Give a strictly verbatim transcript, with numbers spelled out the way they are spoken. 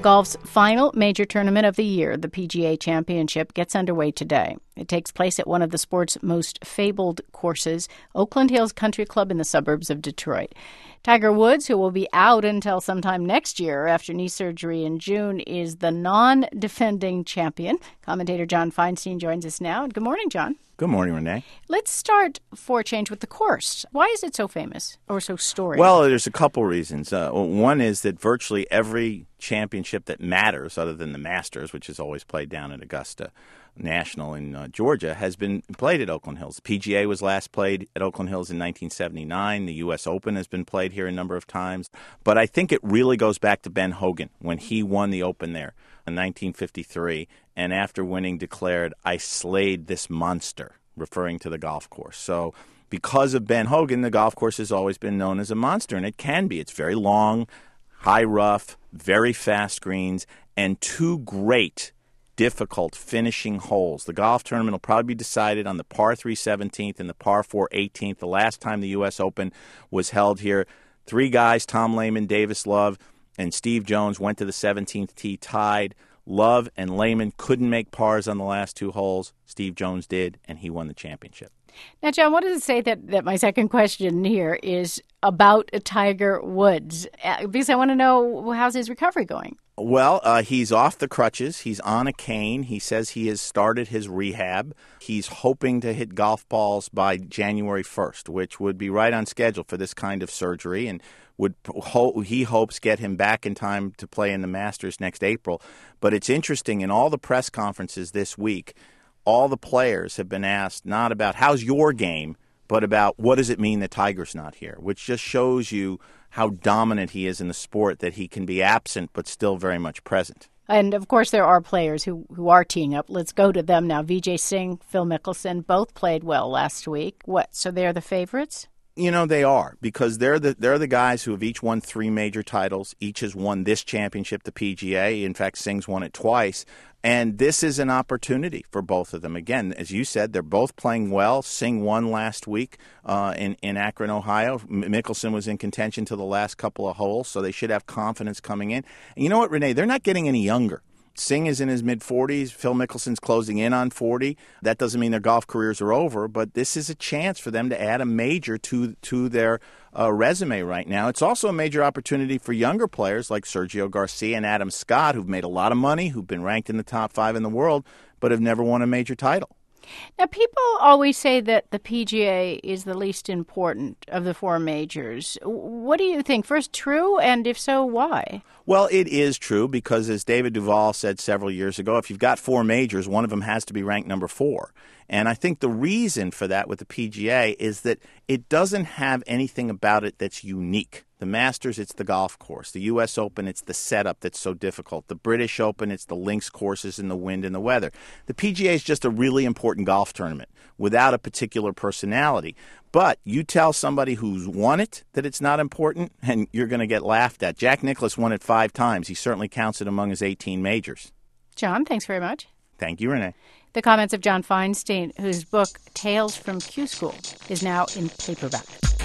Golf's final major tournament of the year, the P G A Championship, gets underway today. It takes place at one of the sport's most fabled courses, Oakland Hills Country Club in the suburbs of Detroit. Tiger Woods, who will be out until sometime next year after knee surgery in June, is the non-defending champion. Commentator John Feinstein joins us now. Good morning, John. Good morning, Renee. Let's start, for a change, with the course. Why is it so famous or so storied? Well, there's a couple reasons. Uh, one is that virtually every championship that matters, other than the Masters, which is always played down at Augusta National in uh, Georgia, has been played at Oakland Hills. The P G A was last played at Oakland Hills in nineteen seventy-nine. The U S Open has been played here a number of times. But I think it really goes back to Ben Hogan when he won the Open there in nineteen fifty-three, and after winning declared, "I slayed this monster," referring to the golf course. So because of Ben Hogan, the golf course has always been known as a monster, and it can be. It's very long, high rough, very fast greens, and two great difficult finishing holes. The golf tournament will probably be decided on the par three seventeenth and the par four eighteenth. The last time the U S Open was held here, three guys, Tom Lehman, Davis Love, and Steve Jones, went to the seventeenth tee tied. Love and Lehman couldn't make pars on the last two holes. Steve Jones did, and he won the championship. Now, John, what does it say that, that my second question here is about Tiger Woods? Uh, because I want to know, how's his recovery going? Well, uh, he's off the crutches. He's on a cane. He says he has started his rehab. He's hoping to hit golf balls by January first, which would be right on schedule for this kind of surgery, and would ho- he hopes get him back in time to play in the Masters next April. But it's interesting, in all the press conferences this week, all the players have been asked not about how's your game, but about what does it mean that Tiger's not here, which just shows you how dominant he is in the sport, that he can be absent but still very much present. And, of course, there are players who, who are teeing up. Let's go to them now. Vijay Singh, Phil Mickelson, both played well last week. What, so they're the favorites? You know, they are, because they're the they're the guys who have each won three major titles. Each has won this championship, the P G A. In fact, Singh's won it twice. And this is an opportunity for both of them. Again, as you said, they're both playing well. Singh won last week uh, in, in Akron, Ohio. M- Mickelson was in contention to the last couple of holes, so they should have confidence coming in. And you know what, Renee? They're not getting any younger. Singh is in his mid-forties. Phil Mickelson's closing in on forty. That doesn't mean their golf careers are over, but this is a chance for them to add a major to to their uh, resume right now. It's also a major opportunity for younger players like Sergio Garcia and Adam Scott, who've made a lot of money, who've been ranked in the top five in the world, but have never won a major title. Now, people always say that the P G A is the least important of the four majors. What do you think? First, true? And if so, why? Well, it is true because, as David Duval said several years ago, if you've got four majors, one of them has to be ranked number four. And I think the reason for that with the P G A is that it doesn't have anything about it that's unique. The Masters, it's the golf course. The U S Open, it's the setup that's so difficult. The British Open, it's the links courses and the wind and the weather. The P G A is just a really important golf tournament without a particular personality. But you tell somebody who's won it that it's not important, and you're going to get laughed at. Jack Nicklaus won it five times. He certainly counts it among his eighteen majors. John, thanks very much. Thank you, Renee. The comments of John Feinstein, whose book, Tales from Q School, is now in paperback.